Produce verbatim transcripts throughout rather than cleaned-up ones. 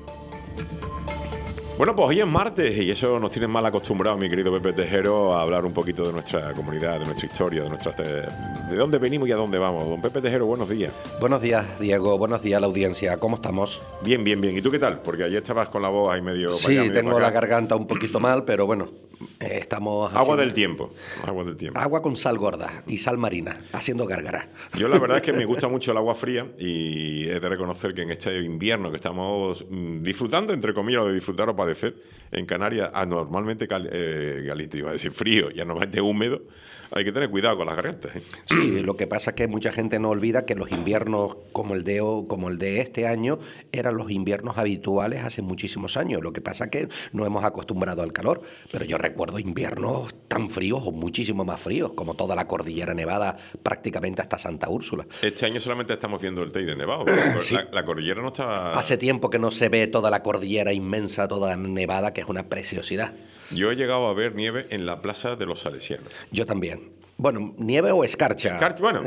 Bueno, pues hoy es martes y eso nos tiene mal acostumbrados, mi querido Pepe Tejero, a hablar un poquito de nuestra comunidad, de nuestra historia, de nuestra de dónde venimos y a dónde vamos. Don Pepe Tejero, buenos días. Buenos días, Diego. Buenos días a la audiencia. ¿Cómo estamos? Bien, bien, bien. ¿Y tú qué tal? Porque ayer estabas con la voz ahí medio... Sí, para allá, medio tengo para la acá. garganta un poquito mal, pero bueno, eh, estamos... Agua haciendo... del tiempo. Agua del tiempo. Agua con sal gorda y sal marina, haciendo gárgara. Yo la verdad es que me gusta mucho el agua fría y he de reconocer que en este invierno que estamos mm, disfrutando, entre comillas, de disfrutar o padecer, en Canarias, anormalmente cal- eh, caliente, iba a decir frío y anormalmente húmedo, hay que tener cuidado con las gargantas, ¿eh? Sí, lo que pasa es que mucha gente no olvida que los inviernos como el de, como el de este año eran los inviernos habituales hace muchísimos años. Lo que pasa es que no hemos acostumbrado al calor, pero yo recuerdo inviernos tan fríos o muchísimo más fríos, como toda la cordillera nevada prácticamente hasta Santa Úrsula. Este año solamente estamos viendo el Teide nevado, pero Sí. la, la cordillera no está... Hace tiempo que no se ve toda la cordillera inmensa, toda nevada, que es una preciosidad. Yo he llegado a ver nieve en la Plaza de los Salesianos. Yo también. Bueno, nieve o escarcha. Car- Bueno,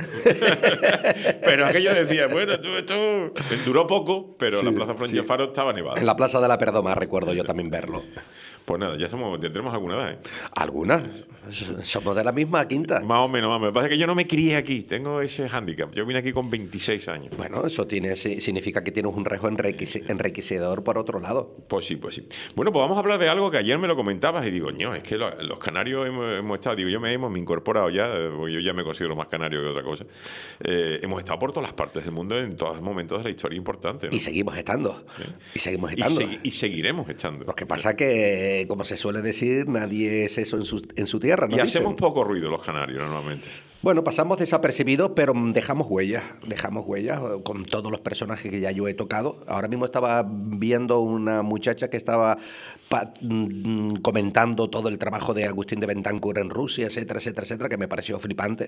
pero aquello decía, bueno, tú, esto duró poco, pero Sí, la Plaza Francia sí. Faro estaba nevada. En la Plaza de la Perdoma recuerdo yo también verlo. Pues nada, ya somos, tendremos alguna edad, ¿eh? ¿Algunas? Somos de la misma quinta. Más o menos, más o menos. Lo que pasa es que yo no me crié aquí, tengo ese hándicap. Yo vine aquí con veintiséis años. Bueno, eso tiene, sí, significa que tienes un rejo enriquece- enriquecedor por otro lado. Pues sí, pues sí. Bueno, pues vamos a hablar de algo que ayer me lo comentabas y digo, no, es que lo- los canarios hemos, hemos estado, digo, yo me hemos me he incorporado ya, eh, porque yo ya me considero más canario que otra cosa. Eh, hemos estado por todas las partes del mundo en todos los momentos de la historia importante, ¿no? Y seguimos estando. Sí. Y seguimos Y, estando. segui- y seguiremos estando. Lo que pasa que, como se suele decir, nadie es eso en su, en su tierra, ¿no Y dicen? hacemos poco ruido los canarios normalmente. Bueno, pasamos desapercibidos, pero dejamos huellas, dejamos huellas con todos los personajes que ya yo he tocado. Ahora mismo estaba viendo una muchacha que estaba pa- mm, comentando todo el trabajo de Agustín de Bentancur en Rusia, etcétera, etcétera, etcétera, que me pareció flipante.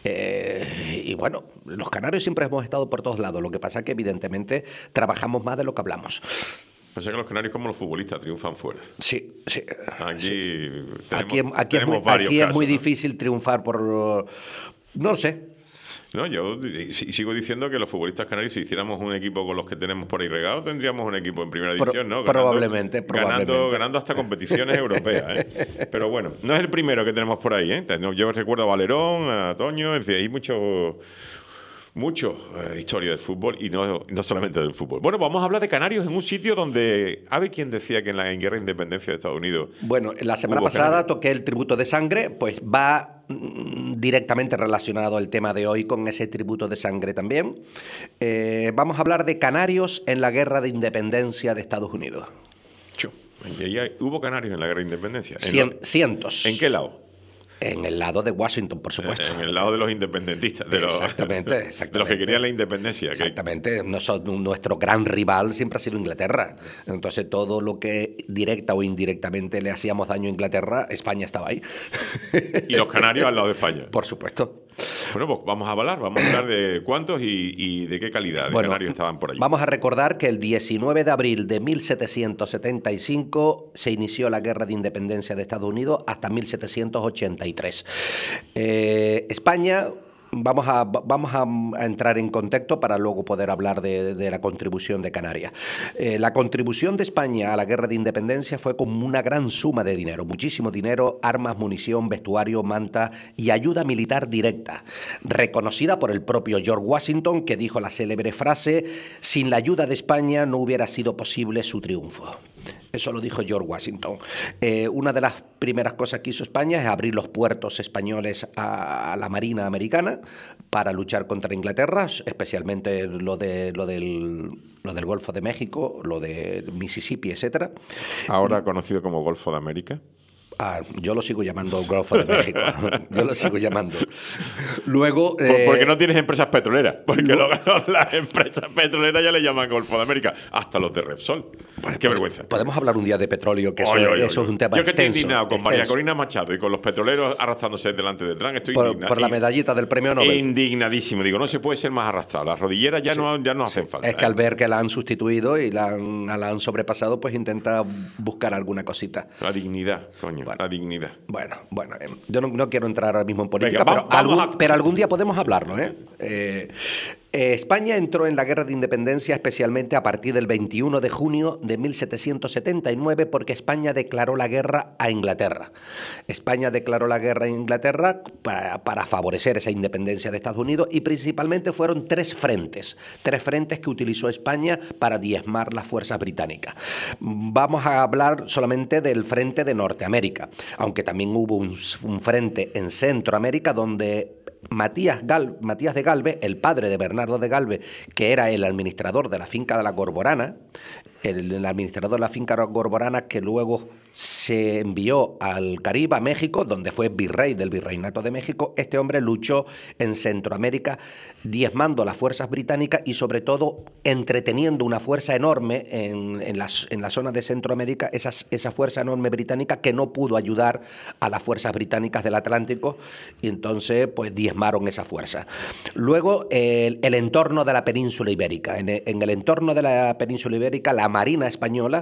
Eh, y bueno, los canarios siempre hemos estado por todos lados. Lo que pasa es que evidentemente trabajamos más de lo que hablamos. Pensé que los canarios, como los futbolistas, triunfan fuera. Sí, sí. Aquí sí. tenemos, Aquí, es- aquí es tenemos muy, varios aquí es casos, muy ¿no? difícil triunfar por... No lo sé. No, yo di- si- sigo diciendo que los futbolistas canarios, si hiciéramos un equipo con los que tenemos por ahí regados, tendríamos un equipo en primera Pro- división, ¿no? Ganando- probablemente, probablemente. Ganando, ganando hasta competiciones europeas, ¿eh? Pero bueno, no es el primero que tenemos por ahí, ¿eh? Yo recuerdo a Valerón, a Toño, es decir, hay mucho... Mucho eh, historia del fútbol y no, no solamente del fútbol. Bueno, vamos a hablar de Canarios en un sitio donde... ¿Sabe quién decía que en la guerra de independencia de Estados Unidos... Bueno, la semana Hubo pasada canarios? toqué el tributo de sangre, pues va mm, directamente relacionado el tema de hoy con ese tributo de sangre también. Eh, vamos a hablar de canarios en la guerra de independencia de Estados Unidos. Chu, y ahí hay- hubo canarios en la guerra de independencia? ¿En, Cien- lo- cientos. ¿En qué lado? En el lado de Washington, por supuesto. En el lado de los independentistas, de los, Exactamente, de exactamente. los que querían la independencia. que- Exactamente. Noso- nuestro gran rival siempre ha sido Inglaterra. Entonces, todo lo que directa o indirectamente le hacíamos daño a Inglaterra, España estaba ahí. y los canarios al lado de España. Por supuesto. Bueno, pues vamos a hablar, vamos a hablar de cuántos y, y de qué calidad de Bueno, canarios estaban por allí. Vamos a recordar que el diecinueve de abril de mil setecientos setenta y cinco se inició la Guerra de Independencia de Estados Unidos hasta mil setecientos ochenta y tres. Eh, España... Vamos a, vamos a, a entrar en contexto para luego poder hablar de, de la contribución de Canarias. Eh, la contribución de España a la Guerra de Independencia fue como una gran suma de dinero, muchísimo dinero, armas, munición, vestuario, manta y ayuda militar directa, reconocida por el propio George Washington, que dijo la célebre frase: sin la ayuda de España no hubiera sido posible su triunfo. Eso lo dijo George Washington. Eh, una de las primeras cosas que hizo España es abrir los puertos españoles a, a la Marina americana para luchar contra Inglaterra, especialmente lo, de, lo, del, lo del Golfo de México, lo de Mississippi, etcétera. Ahora conocido como Golfo de América. Ah, yo lo sigo llamando Golfo de México. Yo lo sigo llamando. Luego... Por- eh, porque no tienes empresas petroleras. Porque lo- las empresas petroleras ya le llaman Golfo de América. Hasta los de Repsol. Qué vergüenza. Podemos hablar un día de petróleo, que eso, Oye, oye, eso oye. es un tema Yo que estoy extenso, indignado con María extenso. Corina Machado y con los petroleros arrastrándose delante de Trump. Estoy Por, indignado. por la Y- medallita del premio Nobel. Indignadísimo. Digo, no se puede ser más arrastrado. Las rodilleras ya, Sí, no, ya no hacen falta. Es que ¿eh? al ver que la han sustituido y la han, la han sobrepasado, pues intenta buscar alguna cosita. La dignidad, coño. Bueno. La dignidad. Bueno, bueno, eh, yo no, no quiero entrar ahora mismo en política, Venga, pero, va- vamos algún, a- pero algún día podemos hablarlo, ¿eh? Eh, Eh, España entró en la Guerra de Independencia especialmente a partir del veintiuno de junio de mil setecientos setenta y nueve porque España declaró la guerra a Inglaterra. España declaró la guerra a Inglaterra para, para favorecer esa independencia de Estados Unidos y principalmente fueron tres frentes, tres frentes que utilizó España para diezmar las fuerzas británicas. Vamos a hablar solamente del frente de Norteamérica, aunque también hubo un, un frente en Centroamérica donde Matías, Gal, Matías de Galvez, el padre de Bernardo de Galvez, que era el administrador de la finca de la Gorborana, el, el administrador de la finca Gorborana que luego se envió al Caribe, a México, donde fue virrey del Virreinato de México. Este hombre luchó en Centroamérica diezmando las fuerzas británicas y sobre todo entreteniendo una fuerza enorme en, en, las, en la zona de Centroamérica, esas, esa fuerza enorme británica que no pudo ayudar a las fuerzas británicas del Atlántico y entonces pues diezmaron esa fuerza. Luego el, el entorno de la península ibérica. En el, en el entorno de la península ibérica, la Marina española,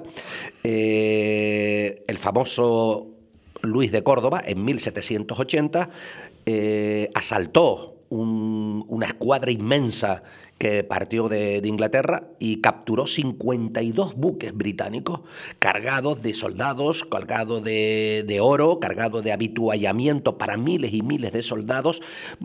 eh, el famoso Luis de Córdoba, en mil setecientos ochenta, eh, asaltó un, una escuadra inmensa que partió de, de Inglaterra y capturó cincuenta y dos buques británicos cargados de soldados, cargados de, de oro, cargados de habituallamiento para miles y miles de soldados.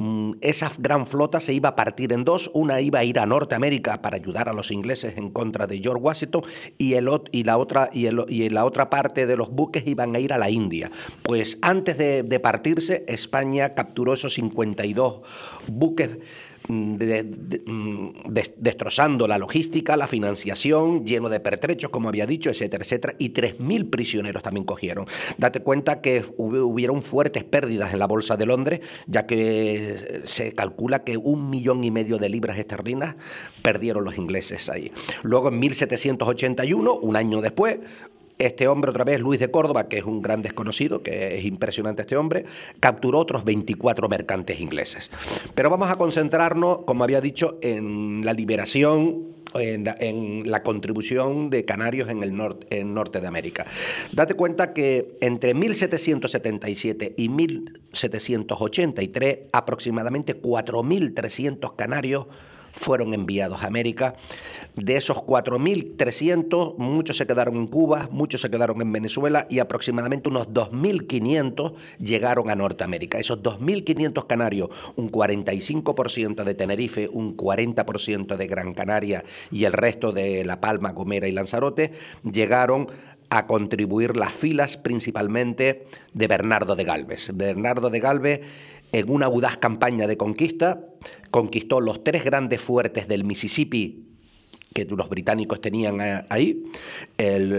Esa gran flota se iba a partir en dos. Una iba a ir a Norteamérica para ayudar a los ingleses en contra de George Washington y, el, y, la, otra, y, el, y la otra parte de los buques iban a ir a la India. Pues antes de, de partirse, España capturó esos cincuenta y dos buques, De, de, de, destrozando la logística, la financiación, lleno de pertrechos, como había dicho, etcétera, etcétera, y tres mil prisioneros también cogieron. Date cuenta que hubieron fuertes pérdidas en la Bolsa de Londres, ya que se calcula que un millón y medio de libras esterlinas perdieron los ingleses ahí. Luego, en mil setecientos ochenta y uno, un año después, este hombre, otra vez, Luis de Córdoba, que es un gran desconocido, que es impresionante este hombre, capturó otros veinticuatro mercantes ingleses. Pero vamos a concentrarnos, como había dicho, en la liberación, en la, en la contribución de canarios en el norte, en norte de América. Date cuenta que entre mil setecientos setenta y siete y mil setecientos ochenta y tres, aproximadamente cuatro mil trescientos canarios fueron enviados a América. De esos cuatro mil trescientos, muchos se quedaron en Cuba, muchos se quedaron en Venezuela y aproximadamente unos dos mil quinientos llegaron a Norteamérica. Esos dos mil quinientos canarios, un cuarenta y cinco por ciento de Tenerife, un cuarenta por ciento de Gran Canaria y el resto de La Palma, Gomera y Lanzarote, llegaron a contribuir las filas principalmente de Bernardo de Galvez. Bernardo de Galvez, en una audaz campaña de conquista, conquistó los tres grandes fuertes del Mississippi que los británicos tenían ahí, el,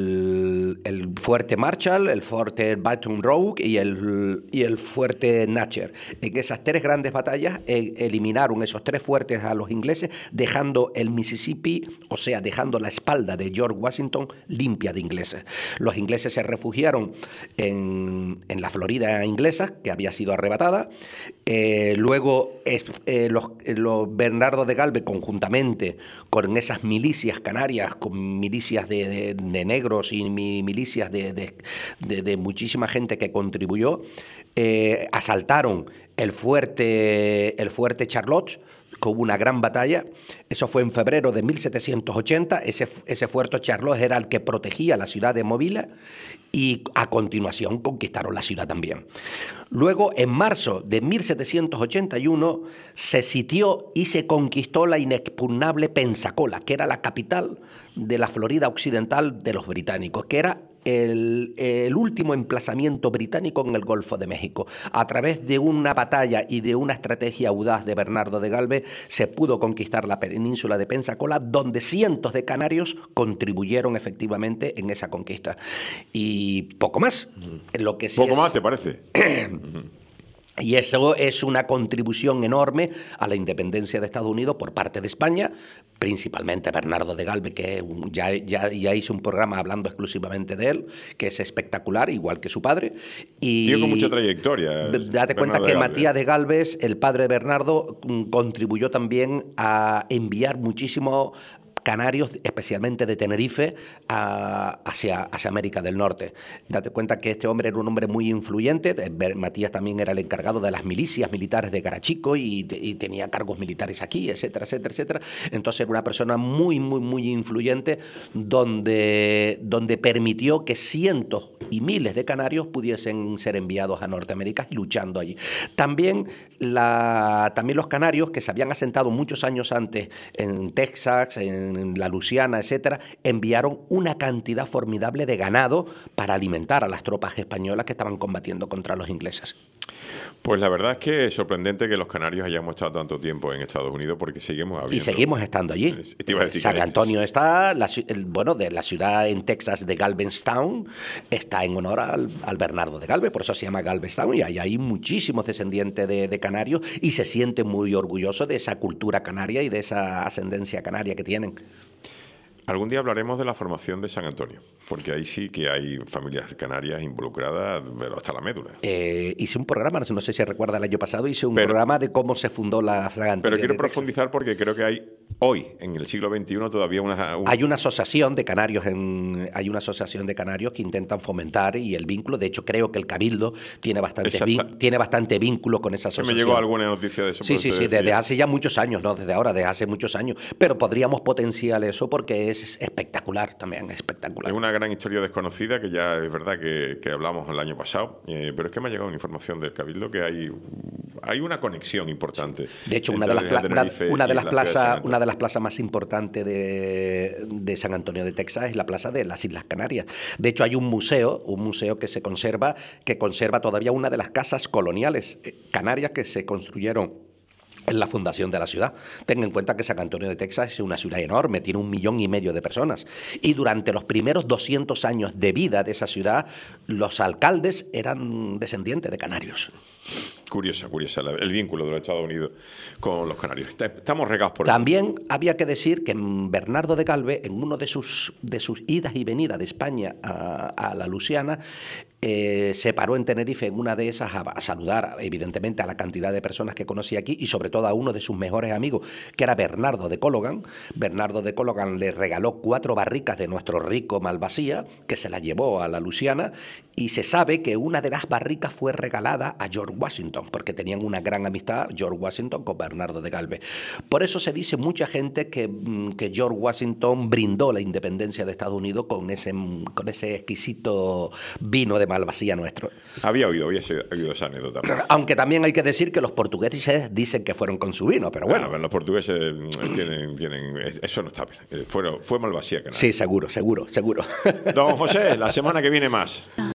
el, el fuerte Marshall, el fuerte Baton Rouge y el, y el fuerte Natcher. En esas tres grandes batallas eh, eliminaron esos tres fuertes a los ingleses, dejando el Mississippi, o sea, dejando la espalda de George Washington limpia de ingleses. Los ingleses se refugiaron en, en la Florida inglesa, que había sido arrebatada. Eh, luego es, eh, los, los Bernardo de Galvez, conjuntamente con esas milicias canarias, con milicias de, de, de negros y milicias de, de, de, de muchísima gente que contribuyó, eh, asaltaron el fuerte, el fuerte Charlotte, que hubo una gran batalla. Eso fue en febrero de mil setecientos ochenta. Ese, ese fuerte Charlotte era el que protegía la ciudad de Mobile y a continuación conquistaron la ciudad también. Luego, en marzo de mil setecientos ochenta y uno, se sitió y se conquistó la inexpugnable Pensacola, que era la capital de la Florida occidental de los británicos, que era El, el último emplazamiento británico en el Golfo de México. A través de una batalla y de una estrategia audaz de Bernardo de Galvez se pudo conquistar la península de Pensacola, donde cientos de canarios contribuyeron efectivamente en esa conquista. Y poco más. Lo que sí ¿Poco es... más te parece? Y eso es una contribución enorme a la independencia de Estados Unidos por parte de España, principalmente Bernardo de Galvez, que ya, ya, ya hizo un programa hablando exclusivamente de él, que es espectacular, igual que su padre. Y Tiene con mucha trayectoria. Date cuenta que Matías de Galvez, el padre de Bernardo, contribuyó también a enviar muchísimo canarios, especialmente de Tenerife, a, hacia, hacia América del Norte. Date cuenta que este hombre era un hombre muy influyente. Matías también era el encargado de las milicias militares de Carachico y, y tenía cargos militares aquí, etcétera, etcétera, etcétera. Entonces era una persona muy, muy, muy influyente donde, donde permitió que cientos y miles de canarios pudiesen ser enviados a Norteamérica y luchando allí. También, la, también los canarios, que se habían asentado muchos años antes en Texas, en la Luisiana, etcétera, enviaron una cantidad formidable de ganado para alimentar a las tropas españolas que estaban combatiendo contra los ingleses. Pues la verdad es que es sorprendente que los canarios hayamos estado tanto tiempo en Estados Unidos, porque seguimos habiendo... Y seguimos estando allí. Te iba a decir San que Antonio está, la, el, bueno, de la ciudad en Texas de Galveston, está en honor al, al Bernardo de Galvez, por eso se llama Galveston, y hay, hay muchísimos descendientes de, de canarios y se sienten muy orgullosos de esa cultura canaria y de esa ascendencia canaria que tienen. Algún día hablaremos de la formación de San Antonio, porque ahí sí que hay familias canarias involucradas, pero hasta la médula. Eh, hice un programa, no sé si recuerda, el año pasado hice un pero, programa de cómo se fundó la San Antonio. Pero quiero profundizar porque creo que hay hoy, en el siglo veintiuno, todavía una... Un... Hay una asociación de canarios, en, hay una asociación de canarios que intentan fomentar y el vínculo. De hecho, creo que el Cabildo tiene bastante, vin, tiene bastante vínculo con esa asociación. Me llegó alguna noticia de eso. Sí, sí, sí, desde hace ya muchos años, no desde ahora, desde hace muchos años. Pero podríamos potenciar eso porque es Es espectacular también, espectacular. Es una gran historia desconocida que ya es verdad que, que hablamos el año pasado, eh, pero es que me ha llegado una información del Cabildo que hay, hay una conexión importante. De hecho, una de las, pla una, una de las plazas, una de las plazas más importantes de, de San Antonio de Texas es la plaza de las Islas Canarias. De hecho, hay un museo, un museo que se conserva, que conserva todavía una de las casas coloniales canarias que se construyeron en la fundación de la ciudad. Ten en cuenta que San Antonio de Texas es una ciudad enorme, tiene un millón y medio de personas. Y durante los primeros doscientos años de vida de esa ciudad, los alcaldes eran descendientes de canarios. Curiosa, curiosa, el vínculo de los Estados Unidos con los canarios. Estamos regados por También eso. Había que decir que Bernardo de Galvez, en uno de sus, de sus idas y venidas de España a, a la Luisiana, Eh, se paró en Tenerife en una de esas a, a saludar, evidentemente, a la cantidad de personas que conocía aquí y sobre todo a uno de sus mejores amigos, que era Bernardo de Cologan. Bernardo de Cologan le regaló cuatro barricas de nuestro rico Malvasía, que se las llevó a la Luisiana, y se sabe que una de las barricas fue regalada a George Washington, porque tenían una gran amistad George Washington con Bernardo de Galvez. Por eso se dice mucha gente que, que George Washington brindó la independencia de Estados Unidos con ese, con ese exquisito vino de Malvasía nuestro. Había oído, había oído esa anécdota. Aunque también hay que decir que los portugueses dicen que fueron con su vino, pero bueno. Ah, los portugueses tienen, tienen... Eso no está bien. Fueron, fue Malvasía. Sí, seguro, seguro, seguro. Don José, la semana que viene más.